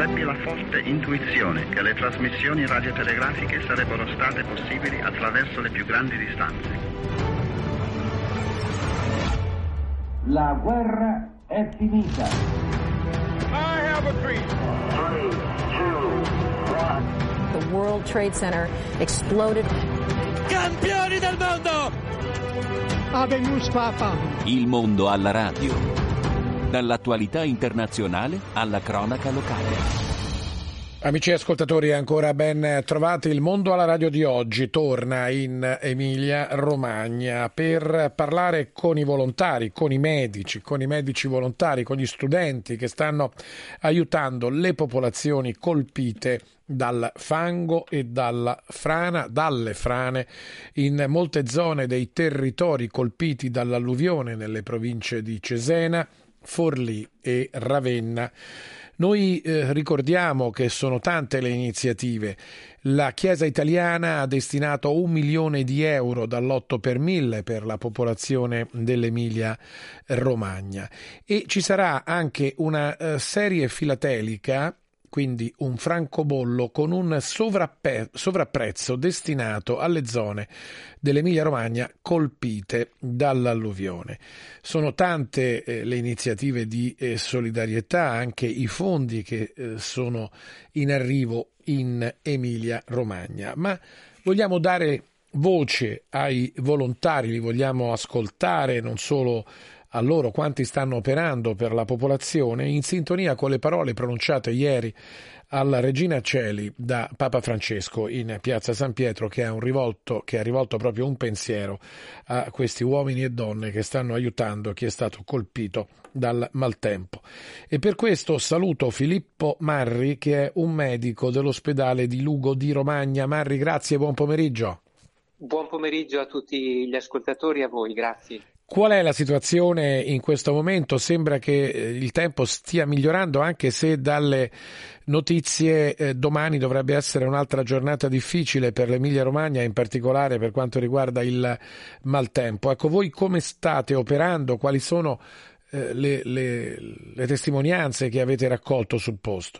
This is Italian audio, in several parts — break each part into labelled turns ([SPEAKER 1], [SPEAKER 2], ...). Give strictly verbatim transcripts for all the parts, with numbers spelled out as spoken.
[SPEAKER 1] ebbi la forte intuizione che le trasmissioni radiotelegrafiche sarebbero state possibili attraverso le più grandi distanze.
[SPEAKER 2] La guerra è finita.
[SPEAKER 3] I have a dream.
[SPEAKER 4] three, two, one.
[SPEAKER 5] The World Trade Center exploded.
[SPEAKER 3] Campioni del mondo!
[SPEAKER 6] Habemus Papa.
[SPEAKER 7] Il mondo alla radio. Dall'attualità internazionale alla cronaca locale.
[SPEAKER 8] Amici ascoltatori, ancora ben trovati. Il mondo alla radio di oggi torna in Emilia-Romagna per parlare con i volontari, con i medici, con i medici volontari, con gli studenti che stanno aiutando le popolazioni colpite dal fango e dalla frana, dalle frane in molte zone dei territori colpiti dall'alluvione nelle province di Cesena, Forlì e Ravenna. Noi eh, ricordiamo che sono tante le iniziative. La Chiesa italiana ha destinato un milione di euro dall'otto per mille per la popolazione dell'Emilia Romagna e ci sarà anche una eh, serie filatelica, quindi un francobollo con un sovrappe- sovrapprezzo destinato alle zone dell'Emilia Romagna colpite dall'alluvione. Sono tante eh, le iniziative di eh, solidarietà, anche i fondi che eh, sono in arrivo in Emilia Romagna, ma vogliamo dare voce ai volontari, li vogliamo ascoltare, non solo a loro quanti stanno operando per la popolazione, in sintonia con le parole pronunciate ieri alla Regina Coeli da Papa Francesco in Piazza San Pietro, che ha, un rivolto, che ha rivolto proprio un pensiero a questi uomini e donne che stanno aiutando chi è stato colpito dal maltempo. E per questo saluto Filippo Marri, che è un medico dell'ospedale di Lugo di Romagna. Marri, grazie e buon pomeriggio.
[SPEAKER 9] Buon pomeriggio a tutti gli ascoltatori e a voi, grazie.
[SPEAKER 8] Qual è la situazione in questo momento? Sembra che il tempo stia migliorando, anche se dalle notizie eh, domani dovrebbe essere un'altra giornata difficile per l'Emilia Romagna, in particolare per quanto riguarda il maltempo. Ecco, voi come state operando? Quali sono eh, le, le, le testimonianze che avete raccolto sul posto?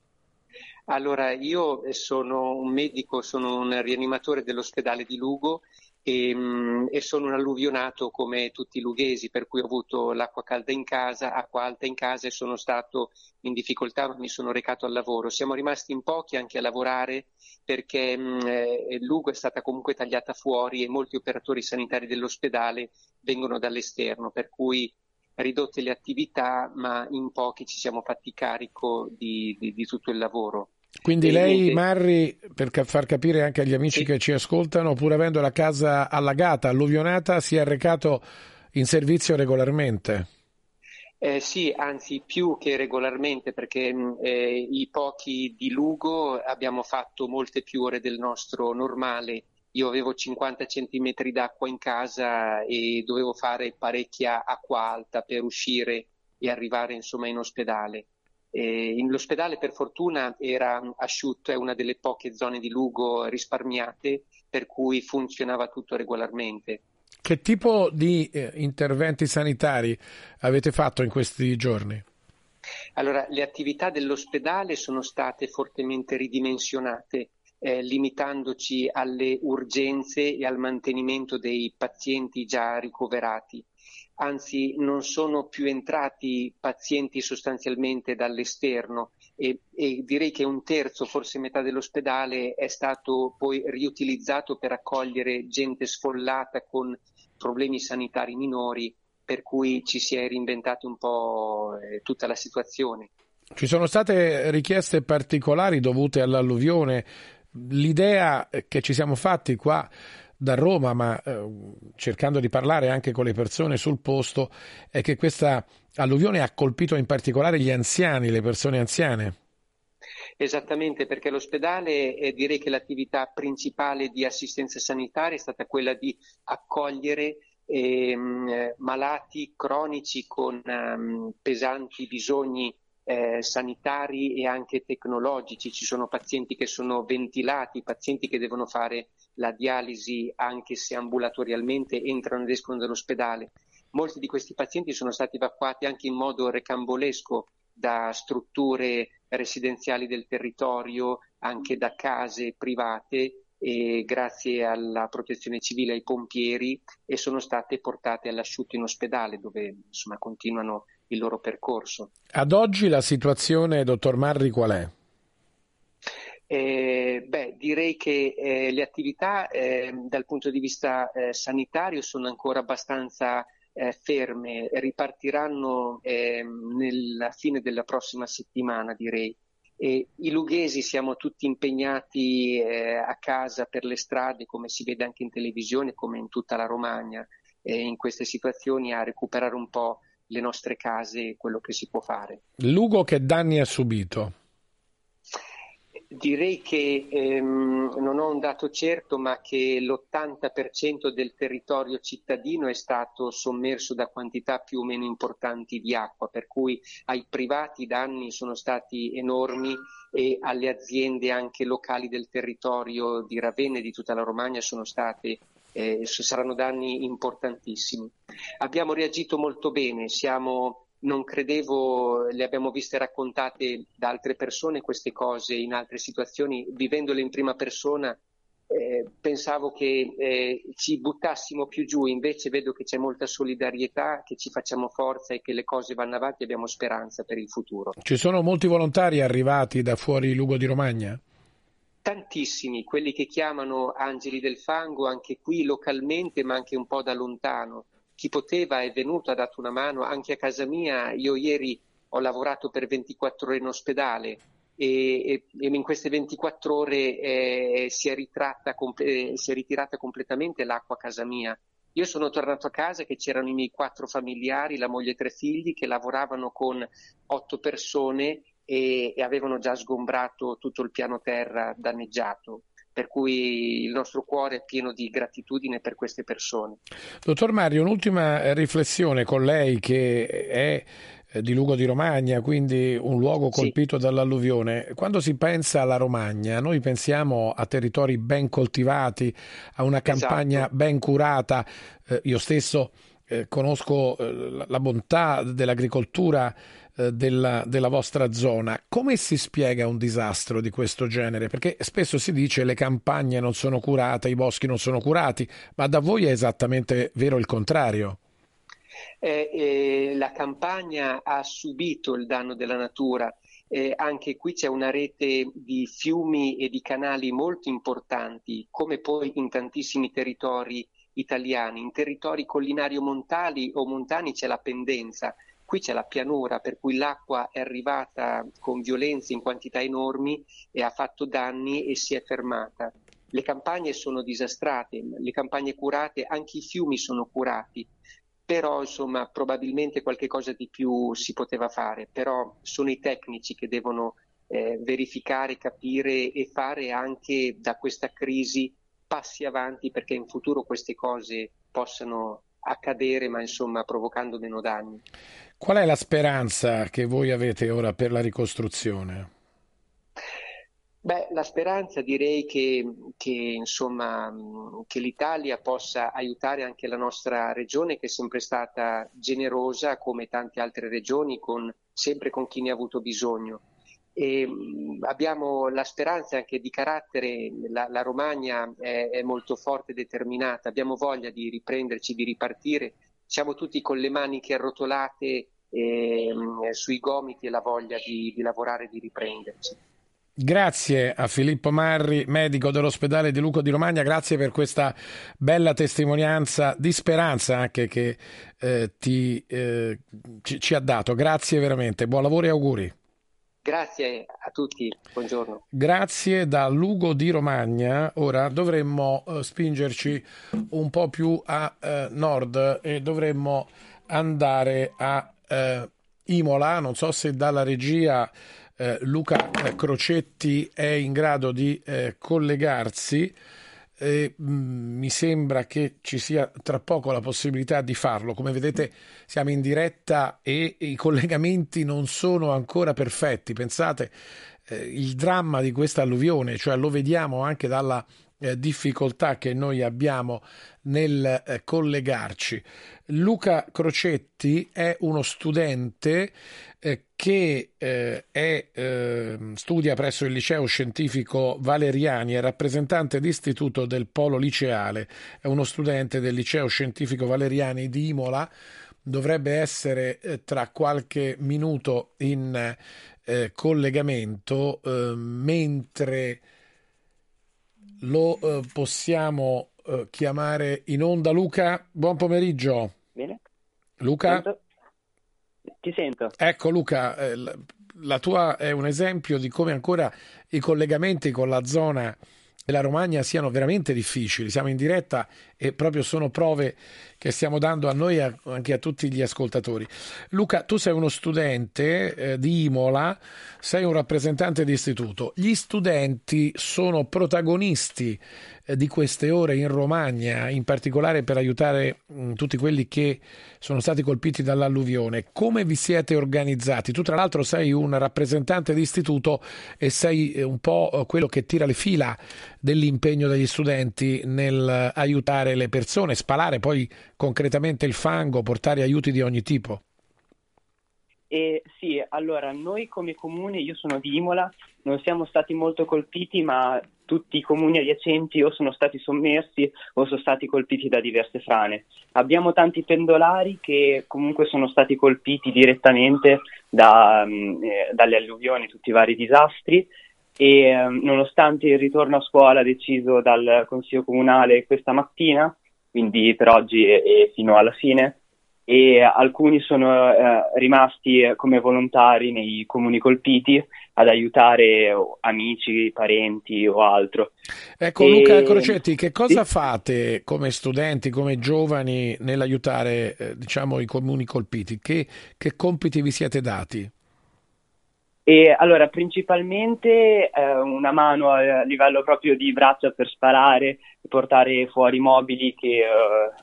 [SPEAKER 9] Allora, io sono un medico, sono un rianimatore dell'ospedale di Lugo e, e sono un alluvionato come tutti i lughesi, per cui ho avuto l'acqua calda in casa, acqua alta in casa e sono stato in difficoltà, ma mi sono recato al lavoro. Siamo rimasti in pochi anche a lavorare perché eh, Lugo è stata comunque tagliata fuori e molti operatori sanitari dell'ospedale vengono dall'esterno, per cui ridotte le attività, ma in pochi ci siamo fatti carico di, di, di tutto il lavoro.
[SPEAKER 8] Quindi lei, Marri, per far capire anche agli amici
[SPEAKER 9] sì.
[SPEAKER 8] che ci ascoltano, pur avendo la casa allagata, alluvionata, si è recato in servizio regolarmente?
[SPEAKER 9] Eh, sì, anzi più che regolarmente, perché eh, i pochi di Lugo abbiamo fatto molte più ore del nostro normale. Io avevo cinquanta centimetri d'acqua in casa e dovevo fare parecchia acqua alta per uscire e arrivare insomma in ospedale. Eh, l'ospedale per fortuna era asciutto, è una delle poche zone di Lugo risparmiate, per cui funzionava tutto regolarmente.
[SPEAKER 8] Che tipo di eh, interventi sanitari avete fatto in questi giorni?
[SPEAKER 9] Allora, le attività dell'ospedale sono state fortemente ridimensionate, eh, limitandoci alle urgenze e al mantenimento dei pazienti già ricoverati. Anzi, non sono più entrati pazienti sostanzialmente dall'esterno e, e direi che un terzo, forse metà dell'ospedale è stato poi riutilizzato per accogliere gente sfollata con problemi sanitari minori, per cui ci si è reinventati un po' eh, tutta la situazione.
[SPEAKER 8] Ci sono state richieste particolari dovute all'alluvione. L'idea che ci siamo fatti qua da Roma, ma eh, cercando di parlare anche con le persone sul posto, è che questa alluvione ha colpito in particolare gli anziani, le persone anziane.
[SPEAKER 9] Esattamente, perché l'ospedale, eh, direi che l'attività principale di assistenza sanitaria è stata quella di accogliere ehm, malati cronici con um, pesanti bisogni Eh, sanitari e anche tecnologici. Ci sono pazienti che sono ventilati, pazienti che devono fare la dialisi anche se ambulatorialmente entrano ed escono dall'ospedale. Molti di questi pazienti sono stati evacuati anche in modo recambolesco da strutture residenziali del territorio, anche da case private, e grazie alla protezione civile e ai pompieri, e sono state portate all'asciutto in ospedale, dove insomma continuano il loro percorso.
[SPEAKER 8] Ad oggi la situazione, dottor Marri, qual è?
[SPEAKER 9] Eh, beh, direi che eh, le attività eh, dal punto di vista eh, sanitario sono ancora abbastanza eh, ferme, ripartiranno eh, nella fine della prossima settimana, direi. E i lughesi siamo tutti impegnati eh, a casa per le strade, come si vede anche in televisione, come in tutta la Romagna, eh, in queste situazioni a recuperare un po' le nostre case, quello che si può fare.
[SPEAKER 8] Lugo che danni ha subito?
[SPEAKER 9] Direi che ehm, non ho un dato certo, ma che l'ottanta per cento del territorio cittadino è stato sommerso da quantità più o meno importanti di acqua, per cui ai privati i danni sono stati enormi e alle aziende anche locali del territorio di Ravenna e di tutta la Romagna sono state eh, saranno danni importantissimi. Abbiamo reagito molto bene, siamo Non credevo, le abbiamo viste raccontate da altre persone queste cose in altre situazioni, vivendole in prima persona eh, pensavo che eh, ci buttassimo più giù, invece vedo che c'è molta solidarietà, che ci facciamo forza e che le cose vanno avanti e abbiamo speranza per il futuro.
[SPEAKER 8] Ci sono molti volontari arrivati da fuori Lugo di Romagna?
[SPEAKER 9] Tantissimi, quelli che chiamano Angeli del Fango, anche qui localmente ma anche un po' da lontano. Chi poteva è venuto, ha dato una mano anche a casa mia. Io ieri ho lavorato per ventiquattro ore in ospedale e, e, e in queste ventiquattro ore eh, si, è ritratta, eh, si è ritirata completamente l'acqua a casa mia. Io sono tornato a casa che c'erano i miei quattro familiari, la moglie e tre figli, che lavoravano con otto persone e, e avevano già sgombrato tutto il piano terra danneggiato. Per cui il nostro cuore è pieno di gratitudine per queste persone.
[SPEAKER 8] Dottor Mario, un'ultima riflessione con lei, che è di Lugo di Romagna, quindi un luogo colpito sì. dall'alluvione. Quando si pensa alla Romagna, noi pensiamo a territori ben coltivati, a una campagna esatto. ben curata. Eh, io stesso eh, conosco eh, la bontà dell'agricoltura Della, della vostra zona. Come si spiega un disastro di questo genere? Perché spesso si dice le campagne non sono curate, i boschi non sono curati, ma da voi è esattamente vero il contrario.
[SPEAKER 9] Eh, eh, la campagna ha subito il danno della natura. Eh, anche qui c'è una rete di fiumi e di canali molto importanti, come poi in tantissimi territori italiani. In territori collinari o montani, o montani c'è la pendenza. Qui c'è la pianura, per cui l'acqua è arrivata con violenza in quantità enormi e ha fatto danni e si è fermata. Le campagne sono disastrate, le campagne curate, anche i fiumi sono curati, però insomma probabilmente qualche cosa di più si poteva fare, però sono i tecnici che devono eh, verificare, capire e fare anche da questa crisi passi avanti, perché in futuro queste cose possano accadere, ma insomma provocando meno danni.
[SPEAKER 8] Qual è la speranza che voi avete ora per la ricostruzione?
[SPEAKER 9] Beh, la speranza direi che, che, insomma, che l'Italia possa aiutare anche la nostra regione, che è sempre stata generosa come tante altre regioni, con, sempre con chi ne ha avuto bisogno. E abbiamo la speranza anche di carattere, la, la Romagna è, è molto forte e determinata, abbiamo voglia di riprenderci, di ripartire, siamo tutti con le maniche arrotolate eh, sui gomiti e la voglia di, di lavorare e di riprenderci.
[SPEAKER 8] Grazie a Filippo Marri, medico dell'ospedale di Lugo di Romagna, grazie per questa bella testimonianza di speranza anche che eh, ti, eh, ci, ci ha dato. Grazie veramente, buon lavoro e auguri.
[SPEAKER 9] Grazie a tutti, buongiorno.
[SPEAKER 8] Grazie da Lugo di Romagna. Ora dovremmo uh, spingerci un po' più a uh, nord e dovremmo andare a uh, Imola. Non so se dalla regia uh, Luca Crocetti è in grado di uh, collegarsi. E, mh, mi sembra che ci sia tra poco la possibilità di farlo. Come vedete siamo in diretta e, e i collegamenti non sono ancora perfetti. Pensate, eh, il dramma di questa alluvione, cioè lo vediamo anche dalla eh, difficoltà che noi abbiamo nel eh, collegarci. Luca Crocetti è uno studente eh, che eh, è, eh, studia presso il liceo scientifico Valeriani, è rappresentante d'istituto del Polo Liceale, è uno studente del liceo scientifico Valeriani di Imola, dovrebbe essere eh, tra qualche minuto in eh, collegamento, eh, mentre lo eh, possiamo eh, chiamare in onda. Luca, buon pomeriggio.
[SPEAKER 10] Bene.
[SPEAKER 8] Luca?
[SPEAKER 10] Sento? Ti sento.
[SPEAKER 8] Ecco Luca, eh, la, la tua è un esempio di come ancora i collegamenti con la zona della Romagna siano veramente difficili. Siamo in diretta e proprio sono prove che stiamo dando a noi e anche a tutti gli ascoltatori. Luca, tu sei uno studente eh, di Imola, sei un rappresentante di istituto. Gli studenti sono protagonisti eh, di queste ore in Romagna, in particolare per aiutare mh, tutti quelli che sono stati colpiti dall'alluvione. Come vi siete organizzati? Tu tra l'altro sei un rappresentante di istituto e sei eh, un po' quello che tira le fila dell'impegno degli studenti nel aiutare le persone, spalare poi concretamente il fango, portare aiuti di ogni tipo.
[SPEAKER 10] Eh, sì, allora noi come comune, io sono di Imola, non siamo stati molto colpiti, ma tutti i comuni adiacenti o sono stati sommersi o sono stati colpiti da diverse frane. Abbiamo tanti pendolari che comunque sono stati colpiti direttamente da, eh, dalle alluvioni, tutti i vari disastri, e eh, nonostante il ritorno a scuola deciso dal Consiglio Comunale questa mattina, quindi per oggi e, e fino alla fine, e alcuni sono eh, rimasti come volontari nei comuni colpiti ad aiutare amici, parenti o altro.
[SPEAKER 8] Ecco e... Luca Crocetti, che cosa sì. fate come studenti, come giovani nell'aiutare eh, diciamo i comuni colpiti? Che, che compiti vi siete dati?
[SPEAKER 10] E allora, principalmente eh, una mano a livello proprio di braccia per sparare, portare fuori mobili che eh,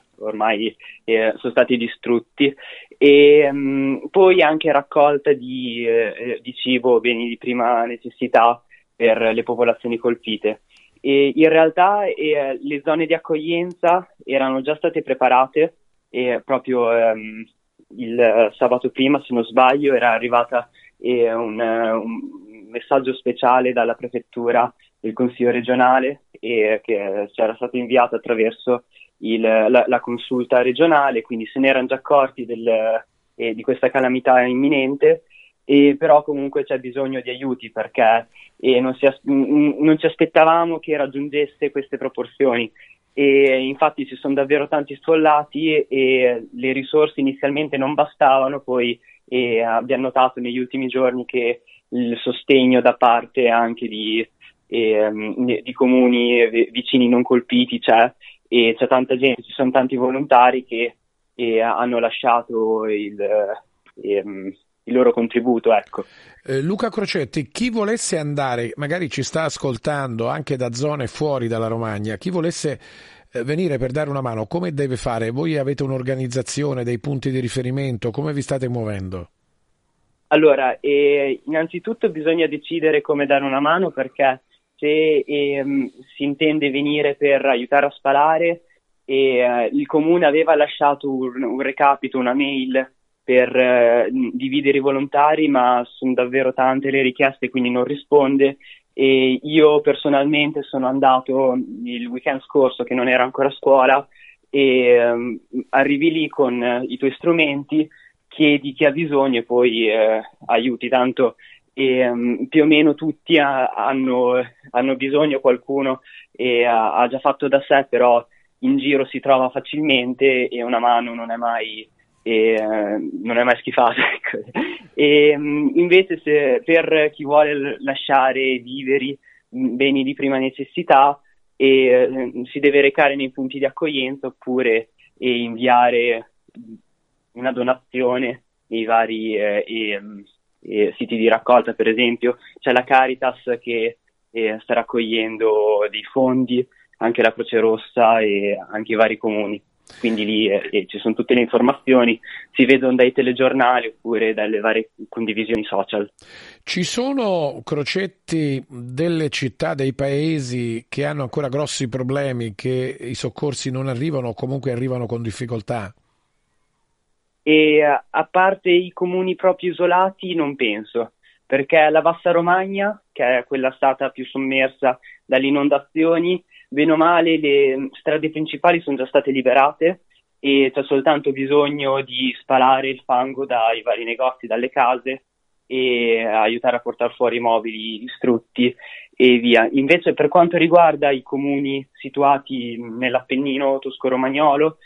[SPEAKER 10] ormai eh, sono stati distrutti, e mh, poi anche raccolta di, eh, di cibo, beni di prima necessità per le popolazioni colpite. E in realtà eh, le zone di accoglienza erano già state preparate e proprio ehm, il sabato prima, se non sbaglio, era arrivata e un, un messaggio speciale dalla prefettura del Consiglio regionale e che ci era stato inviato attraverso il, la, la consulta regionale, quindi se ne erano già accorti del, eh, di questa calamità imminente, e però comunque c'è bisogno di aiuti perché eh, non, si, non ci aspettavamo che raggiungesse queste proporzioni, e infatti ci sono davvero tanti sfollati e, e le risorse inizialmente non bastavano, poi e abbiamo notato negli ultimi giorni che il sostegno da parte anche di, eh, di comuni vicini non colpiti c'è, e c'è tanta gente, ci sono tanti volontari che eh, hanno lasciato il, eh, il loro contributo. Ecco.
[SPEAKER 8] Eh, Luca Crocetti, chi volesse andare, magari ci sta ascoltando anche da zone fuori dalla Romagna, chi volesse venire per dare una mano, come deve fare? Voi avete un'organizzazione, dei punti di riferimento, come vi state muovendo?
[SPEAKER 10] Allora, eh, innanzitutto bisogna decidere come dare una mano, perché se ehm, si intende venire per aiutare a spalare, eh, il comune aveva lasciato un, un recapito, una mail per eh, dividere i volontari, ma sono davvero tante le richieste, quindi non risponde. E io personalmente sono andato il weekend scorso, che non era ancora a scuola, e um, arrivi lì con uh, i tuoi strumenti, chiedi chi ha bisogno e poi uh, aiuti, tanto e, um, più o meno tutti ha, hanno, hanno bisogno, qualcuno e ha, ha già fatto da sé, però in giro si trova facilmente e una mano non è mai e uh, non è mai schifata. E um, invece se per chi vuole lasciare viveri, beni di prima necessità, e uh, si deve recare nei punti di accoglienza oppure e inviare una donazione nei vari eh, e, e siti di raccolta. Per esempio c'è la Caritas che eh, sta raccogliendo dei fondi, anche la Croce Rossa e anche i vari comuni. quindi lì eh, ci sono tutte le informazioni, si vedono dai telegiornali oppure dalle varie condivisioni social.
[SPEAKER 8] Ci sono, Crocetti, delle città, dei paesi che hanno ancora grossi problemi, che i soccorsi non arrivano o comunque arrivano con difficoltà?
[SPEAKER 10] E a parte i comuni proprio isolati non penso, perché la Bassa Romagna, che è quella stata più sommersa dalle inondazioni, bene o male le strade principali sono già state liberate e c'è soltanto bisogno di spalare il fango dai vari negozi, dalle case e aiutare a portare fuori i mobili distrutti e via. Invece per quanto riguarda i comuni situati nell'Appennino tosco-romagnolo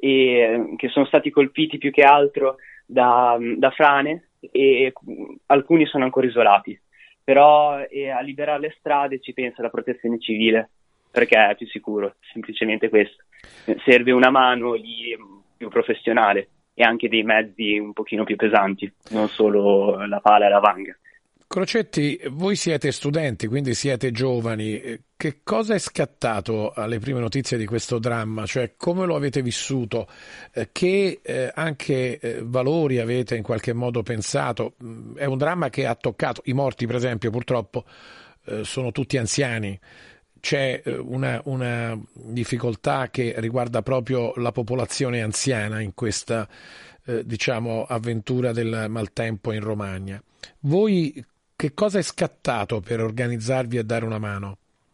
[SPEAKER 10] e che sono stati colpiti più che altro da, da frane e alcuni sono ancora isolati, però eh, a liberare le strade ci pensa la protezione civile, perché è più sicuro, semplicemente questo. Serve una mano lì più professionale e anche dei mezzi un pochino più pesanti, non solo la pala e la vanga.
[SPEAKER 8] Crocetti, voi siete studenti, quindi siete giovani. Che cosa è scattato alle prime notizie di questo dramma? Cioè, come lo avete vissuto? Che eh, anche eh, valori avete in qualche modo pensato? È un dramma che ha toccato i morti, per esempio, purtroppo eh, sono tutti anziani. C'è una, una difficoltà che riguarda proprio la popolazione anziana in questa eh, diciamo avventura del maltempo in Romagna. Voi che cosa è scattato per organizzarvi e dare una mano?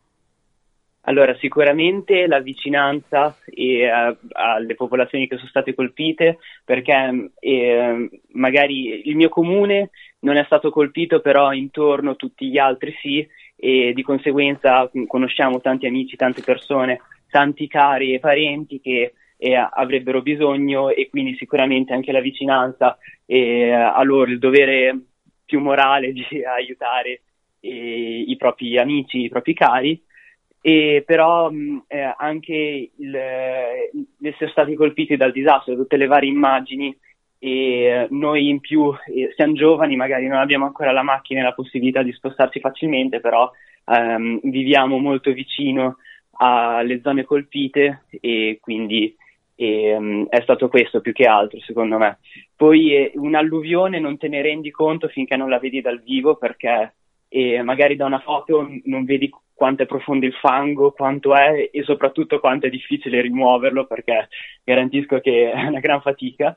[SPEAKER 10] Allora, sicuramente la vicinanza e, uh, alle popolazioni che sono state colpite, perché eh, magari il mio comune non è stato colpito, però intorno tutti gli altri sì, e di conseguenza conosciamo tanti amici, tante persone, tanti cari e parenti che eh, avrebbero bisogno, e quindi sicuramente anche la vicinanza e a loro il dovere più morale di aiutare eh, i propri amici, i propri cari. E però mh, eh, anche il, eh, essere stati colpiti dal disastro, tutte le varie immagini, e eh, noi in più eh, siamo giovani, magari non abbiamo ancora la macchina e la possibilità di spostarci facilmente, però ehm, viviamo molto vicino alle zone colpite e quindi ehm, è stato questo più che altro secondo me. Poi eh, un'alluvione non te ne rendi conto finché non la vedi dal vivo, perché eh, magari da una foto non vedi quanto è profondo il fango, quanto è e soprattutto quanto è difficile rimuoverlo, perché garantisco che è una gran fatica.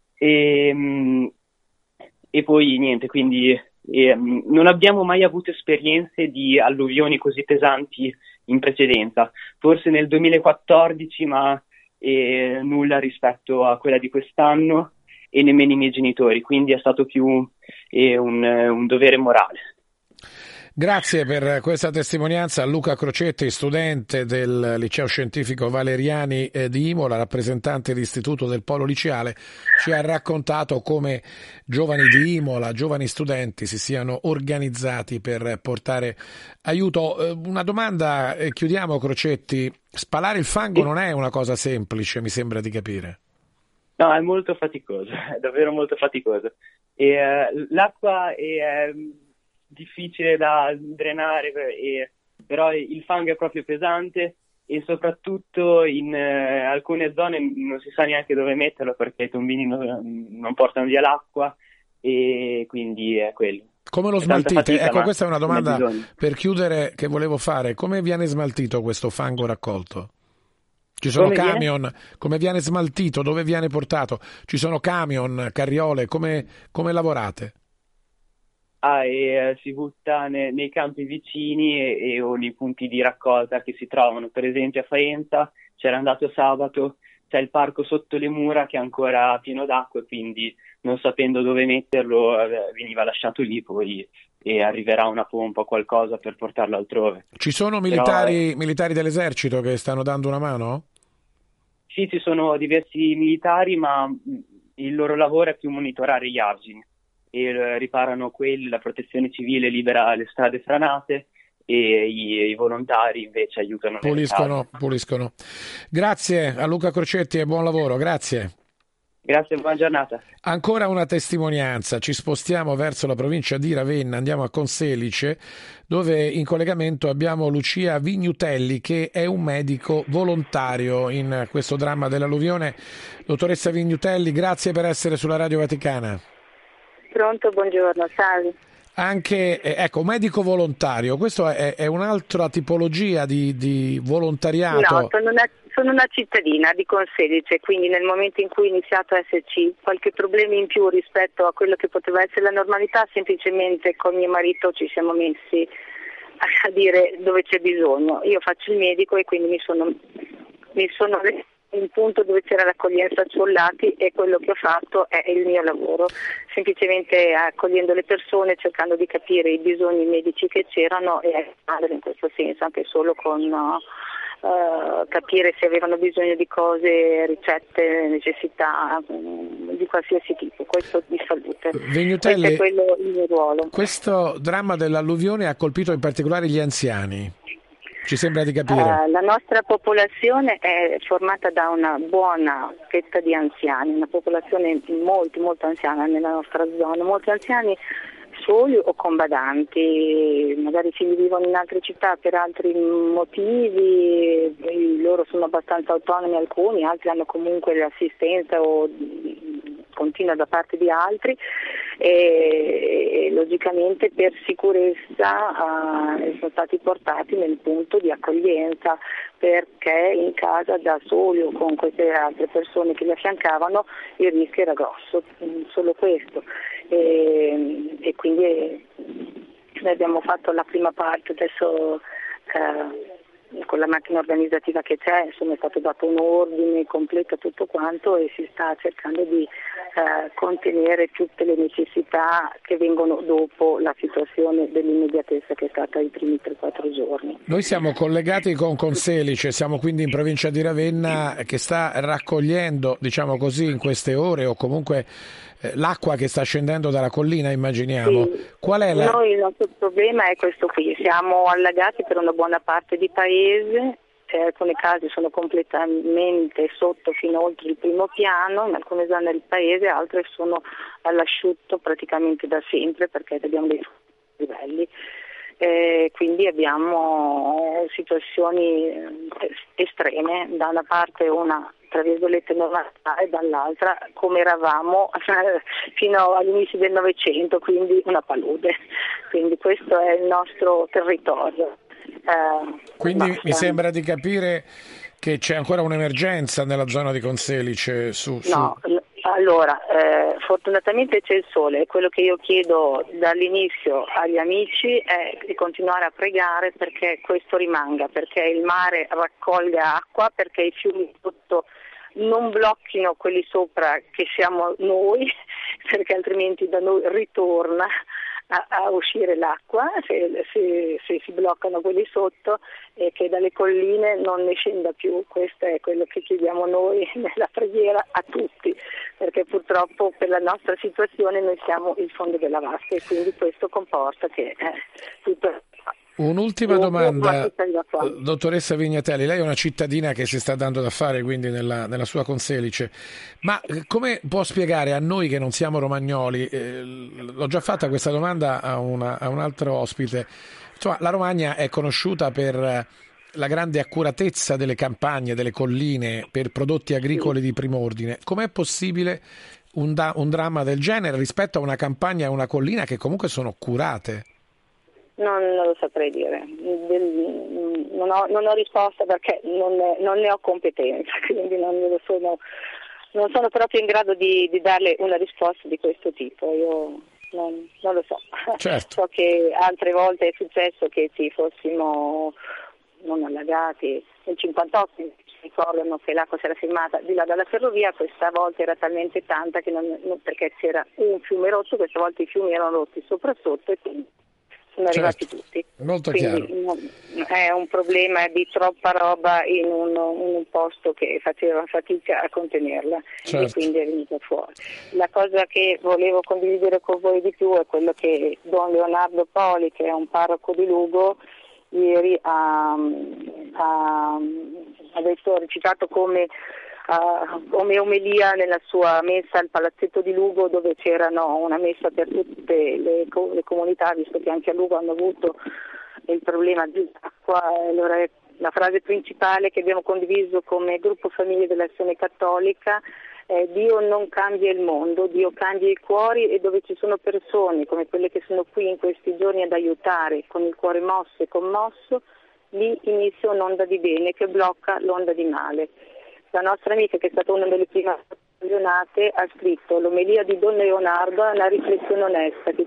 [SPEAKER 10] E, e poi niente, quindi eh, non abbiamo mai avuto esperienze di alluvioni così pesanti in precedenza, forse nel duemilaquattordici, ma eh, nulla rispetto a quella di quest'anno e nemmeno i miei genitori, quindi è stato più eh, un, un dovere morale.
[SPEAKER 8] Grazie per questa testimonianza a Luca Crocetti, studente del Liceo Scientifico Valeriani di Imola, rappresentante dell'Istituto del Polo Liceale. Ci ha raccontato come giovani di Imola, giovani studenti si siano organizzati per portare aiuto. Una domanda, e chiudiamo, Crocetti: spalare il fango non è una cosa semplice, mi sembra di capire.
[SPEAKER 10] No, è molto faticoso, è davvero molto faticoso. E, uh, l'acqua è... Uh, difficile da drenare, e, però il fango è proprio pesante e soprattutto in eh, alcune zone non si sa neanche dove metterlo, perché i tombini non, non portano via l'acqua, e quindi è quello.
[SPEAKER 8] Come lo smaltite? Fatica, ecco, questa è una domanda per chiudere che volevo fare. Come viene smaltito questo fango raccolto? Ci sono come camion? Viene? Come viene smaltito? Dove viene portato? Ci sono camion, carriole? Come, come lavorate?
[SPEAKER 10] Ah, e, uh, si butta ne, nei campi vicini e, e o nei punti di raccolta che si trovano. Per esempio a Faenza c'era andato sabato, c'è il parco sotto le mura che è ancora pieno d'acqua, quindi non sapendo dove metterlo eh, veniva lasciato lì, poi e arriverà una pompa o qualcosa per portarlo altrove.
[SPEAKER 8] Ci sono militari,
[SPEAKER 10] Però, eh,
[SPEAKER 8] militari dell'esercito che stanno dando una mano?
[SPEAKER 10] Sì, ci sono diversi militari, ma il loro lavoro è più monitorare gli argini. E riparano quelli, la protezione civile libera le strade franate e i, i volontari invece aiutano.
[SPEAKER 8] Puliscono, puliscono. Grazie a Luca Crocetti e buon lavoro, grazie.
[SPEAKER 10] Grazie, buona giornata.
[SPEAKER 8] Ancora una testimonianza, ci spostiamo verso la provincia di Ravenna, andiamo a Conselice, dove in collegamento abbiamo Lucia Vignutelli, che è un medico volontario in questo dramma dell'alluvione. Dottoressa Vignutelli, grazie per essere sulla Radio Vaticana.
[SPEAKER 11] Pronto, buongiorno, salve.
[SPEAKER 8] Anche, ecco, medico volontario, questo è, è un'altra tipologia di, di volontariato?
[SPEAKER 11] No, sono una, sono una cittadina di Conselice, quindi nel momento in cui ho iniziato a esserci qualche problema in più rispetto a quello che poteva essere la normalità, semplicemente con mio marito ci siamo messi a dire dove c'è bisogno. Io faccio il medico e quindi mi sono, mi sono in un punto dove c'era l'accoglienza Sollati e quello che ho fatto è il mio lavoro, semplicemente accogliendo le persone, cercando di capire i bisogni medici che c'erano e aiutare in questo senso, anche solo con uh, capire se avevano bisogno di cose, ricette, necessità um, di qualsiasi tipo, questo di salute.
[SPEAKER 8] Vignutelli,
[SPEAKER 11] questo è quello il mio ruolo.
[SPEAKER 8] Questo dramma dell'alluvione ha colpito in particolare gli anziani. Ci sembra di capire.
[SPEAKER 11] Uh, la nostra popolazione è formata da una buona fetta di anziani, una popolazione molto molto anziana nella nostra zona, molti anziani soli o con badanti, magari i figli vivono in altre città per altri motivi, loro sono abbastanza autonomi alcuni, altri hanno comunque l'assistenza o continua da parte di altri e, e logicamente per sicurezza uh, sono stati portati nel punto di accoglienza, perché in casa da soli o con queste altre persone che li affiancavano il rischio era grosso, solo questo. E, e quindi noi abbiamo fatto la prima parte, adesso eh, con la macchina organizzativa che c'è, insomma è stato dato un ordine completo a tutto quanto e si sta cercando di eh, contenere tutte le necessità che vengono dopo la situazione dell'immediatezza che è stata i primi tre quattro giorni.
[SPEAKER 8] Noi siamo collegati con Conselice, siamo quindi in provincia di Ravenna che sta raccogliendo, diciamo così, in queste ore o comunque eh, l'acqua che sta scendendo dalla collina, immaginiamo.
[SPEAKER 11] Sì.
[SPEAKER 8] Qual è la...
[SPEAKER 11] Noi il nostro problema è questo qui, siamo allagati per una buona parte di paese. Eh, alcune case sono completamente sotto fino oltre il primo piano, in alcune zone del paese, altre sono all'asciutto praticamente da sempre perché abbiamo dei livelli. Eh, quindi abbiamo situazioni estreme, da una parte una tra virgolette normalità e dall'altra come eravamo fino all'inizio del Novecento, quindi una palude. Quindi questo è il nostro territorio. Eh,
[SPEAKER 8] Quindi
[SPEAKER 11] basta.
[SPEAKER 8] Mi sembra di capire che c'è ancora un'emergenza nella zona di Conselice. Su, su...
[SPEAKER 11] No, allora, eh, fortunatamente c'è il sole, quello che io chiedo dall'inizio agli amici è di continuare a pregare perché questo rimanga, perché il mare raccolga acqua, perché i fiumi sotto non blocchino quelli sopra che siamo noi, perché altrimenti da noi ritorna A, a uscire l'acqua se, se, se si bloccano quelli sotto e che dalle colline non ne scenda più. Questo è quello che chiediamo noi nella preghiera a tutti, perché purtroppo per la nostra situazione noi siamo il fondo della vasca e quindi questo comporta che eh, tutto.
[SPEAKER 8] Un'ultima domanda, dottoressa Vignutelli, lei è una cittadina che si sta dando da fare quindi nella, nella sua Conselice, ma come può spiegare a noi che non siamo romagnoli, eh, l'ho già fatta questa domanda a, una, a un altro ospite, insomma la Romagna è conosciuta per la grande accuratezza delle campagne, delle colline, per prodotti agricoli di primo ordine, com'è possibile un, da, un dramma del genere rispetto a una campagna e una collina che comunque sono curate?
[SPEAKER 11] Non, non lo saprei dire, non ho, non ho risposta perché non ne, non ne ho competenza, quindi non, ne sono, non sono proprio in grado di, di darle una risposta di questo tipo, io non, non lo so.
[SPEAKER 8] Certo.
[SPEAKER 11] So che altre volte è successo che ci fossimo non allagati, nel cinquantotto ricordano che l'acqua si era fermata di là dalla ferrovia, questa volta era talmente tanta che non, non, perché c'era un fiume rotto, questa volta i fiumi erano rotti sopra sotto e quindi sono arrivati
[SPEAKER 8] certo,
[SPEAKER 11] tutti.
[SPEAKER 8] Molto
[SPEAKER 11] quindi
[SPEAKER 8] chiaro.
[SPEAKER 11] È un problema di troppa roba in un, in un posto che faceva fatica a contenerla, certo, e quindi è venuta fuori. La cosa che volevo condividere con voi di più è quello che Don Leonardo Poli, che è un parroco di Lugo, ieri ha, ha, ha detto, ha recitato come uh, come omelia nella sua messa al Palazzetto di Lugo, dove c'erano una messa per tutte le, co- le comunità, visto che anche a Lugo hanno avuto il problema dell'acqua. Allora, la frase principale che abbiamo condiviso come gruppo famiglie dell'Azione Cattolica è: Dio non cambia il mondo, Dio cambia i cuori, e dove ci sono persone come quelle che sono qui in questi giorni ad aiutare, con il cuore mosso e commosso, lì inizia un'onda di bene che blocca l'onda di male. La nostra amica, che è stata una delle prime appassionate, ha scritto: l'omelia di Don Leonardo è una riflessione onesta che